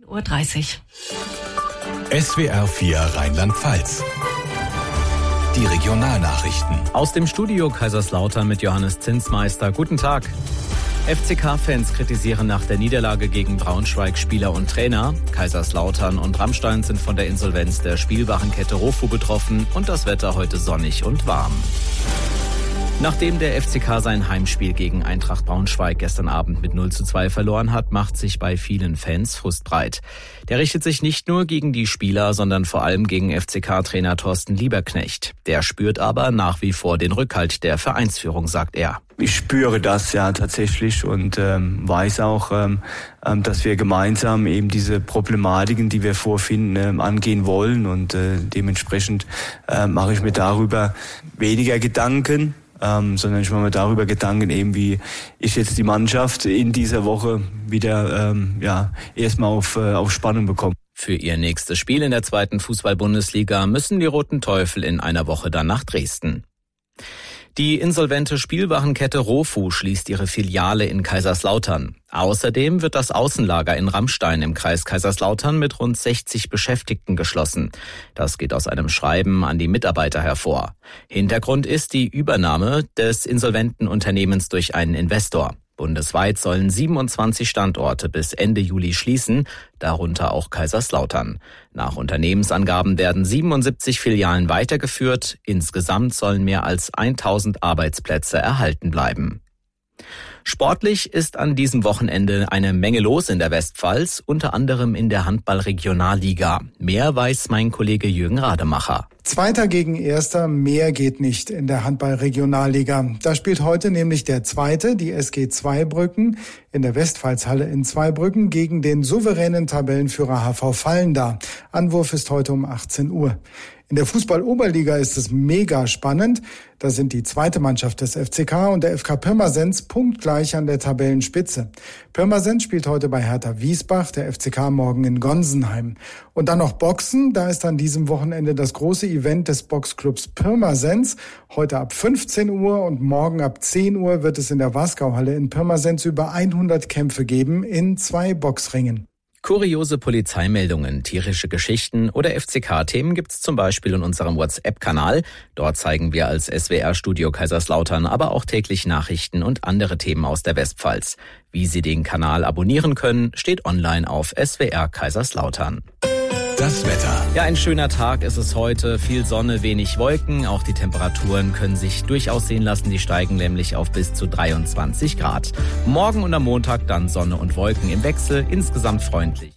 10:30 Uhr. SWR 4 Rheinland-Pfalz. Die Regionalnachrichten. Aus dem Studio Kaiserslautern mit Johannes Zinsmeister. Guten Tag. FCK-Fans kritisieren nach der Niederlage gegen Braunschweig Spieler und Trainer. Kaiserslautern und Rammstein sind von der Insolvenz der Spielwarenkette Rofu betroffen und das Wetter heute sonnig und warm. Nachdem der FCK sein Heimspiel gegen Eintracht Braunschweig gestern Abend mit 0:2 verloren hat, macht sich bei vielen Fans Frust breit. Der richtet sich nicht nur gegen die Spieler, sondern vor allem gegen FCK-Trainer Thorsten Lieberknecht. Der spürt aber nach wie vor den Rückhalt der Vereinsführung, sagt er. Ich spüre das ja tatsächlich und weiß auch, dass wir gemeinsam eben diese Problematiken, die wir vorfinden, angehen wollen. Und dementsprechend mache ich mir darüber weniger Gedanken, sondern ich mache mir darüber Gedanken, eben wie ich jetzt die Mannschaft in dieser Woche wieder erstmal auf Spannung bekomme. Für ihr nächstes Spiel in der 2. Fußball-Bundesliga müssen die Roten Teufel in einer Woche dann nach Dresden. Die insolvente Spielwarenkette Rofu schließt ihre Filiale in Kaiserslautern. Außerdem wird das Außenlager in Rammstein im Kreis Kaiserslautern mit rund 60 Beschäftigten geschlossen. Das geht aus einem Schreiben an die Mitarbeiter hervor. Hintergrund ist die Übernahme des insolventen Unternehmens durch einen Investor. Bundesweit sollen 27 Standorte bis Ende Juli schließen, darunter auch Kaiserslautern. Nach Unternehmensangaben werden 77 Filialen weitergeführt. Insgesamt sollen mehr als 1000 Arbeitsplätze erhalten bleiben. Sportlich ist an diesem Wochenende eine Menge los in der Westpfalz, unter anderem in der Handball-Regionalliga. Mehr weiß mein Kollege Jürgen Rademacher. Zweiter gegen Erster, mehr geht nicht in der Handball-Regionalliga. Da spielt heute nämlich der Zweite, die SG Zweibrücken, in der Westpfalzhalle in Zweibrücken gegen den souveränen Tabellenführer HV Vallendar. Anwurf ist heute um 18 Uhr. In der Fußball-Oberliga ist es mega spannend. Da sind die zweite Mannschaft des FCK und der FK Pirmasens punktgleich an der Tabellenspitze. Pirmasens spielt heute bei Hertha Wiesbach, der FCK morgen in Gonsenheim. Und dann noch Boxen, da ist an diesem Wochenende das große Event des Boxclubs Pirmasens. Heute ab 15 Uhr und morgen ab 10 Uhr wird es in der Wasgauhalle in Pirmasens über 100 Kämpfe geben in 2 Boxringen. Kuriose Polizeimeldungen, tierische Geschichten oder FCK-Themen gibt's zum Beispiel in unserem WhatsApp-Kanal. Dort zeigen wir als SWR-Studio Kaiserslautern aber auch täglich Nachrichten und andere Themen aus der Westpfalz. Wie Sie den Kanal abonnieren können, steht online auf SWR Kaiserslautern. Das Wetter. Ja, ein schöner Tag ist es heute. Viel Sonne, wenig Wolken. Auch die Temperaturen können sich durchaus sehen lassen. Die steigen nämlich auf bis zu 23 Grad. Morgen und am Montag dann Sonne und Wolken im Wechsel. Insgesamt freundlich.